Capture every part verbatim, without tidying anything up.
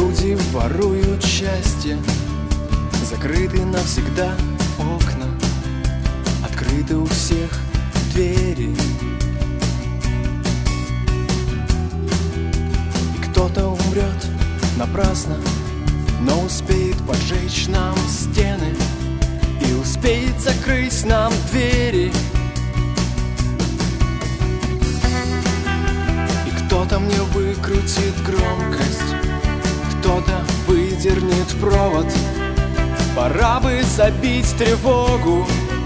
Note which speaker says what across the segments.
Speaker 1: Люди воруют счастье, закрыты навсегда окна, открыты у всех двери. И кто-то умрет напрасно, но успеет поджечь нам стены и успеет закрыть нам двери. И кто-то мне выкрутит громкость, кто-то выдернет провод. Пора бы забить тревогу,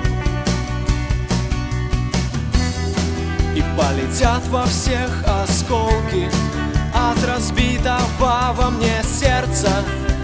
Speaker 1: и полетят во всех осколки от разбитого во мне сердца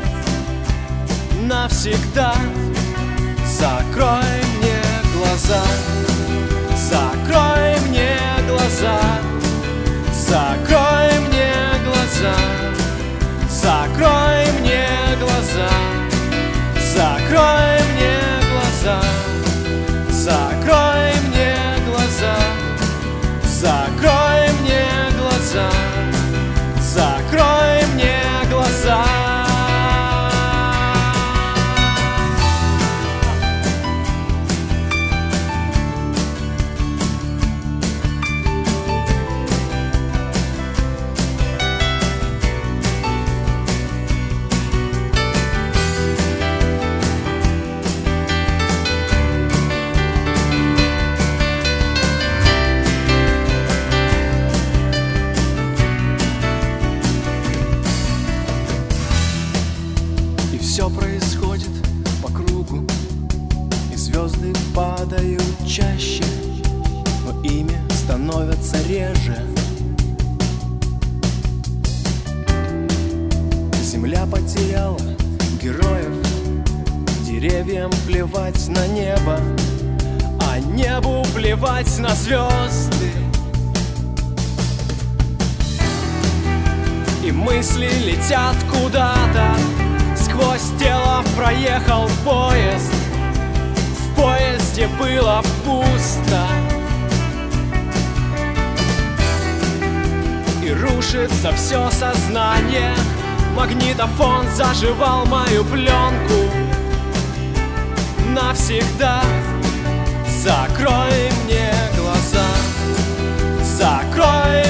Speaker 1: навсегда. Закрой мне глаза, закрой мне глаза, закрой мне глаза, закрой мне глаза, закрой мне глаза, закрой мне глаза, закрой мне глаза, закрой мне глаза. Все происходит по кругу, и звезды падают чаще, но ими становятся реже. Земля потеряла героев, деревьям плевать на небо, а небу плевать на звезды. И мысли летят куда-то, сквозь тело проехал поезд, в поезде было пусто. И рушится все сознание, магнитофон заживал мою пленку навсегда. Закрой мне глаза, закрой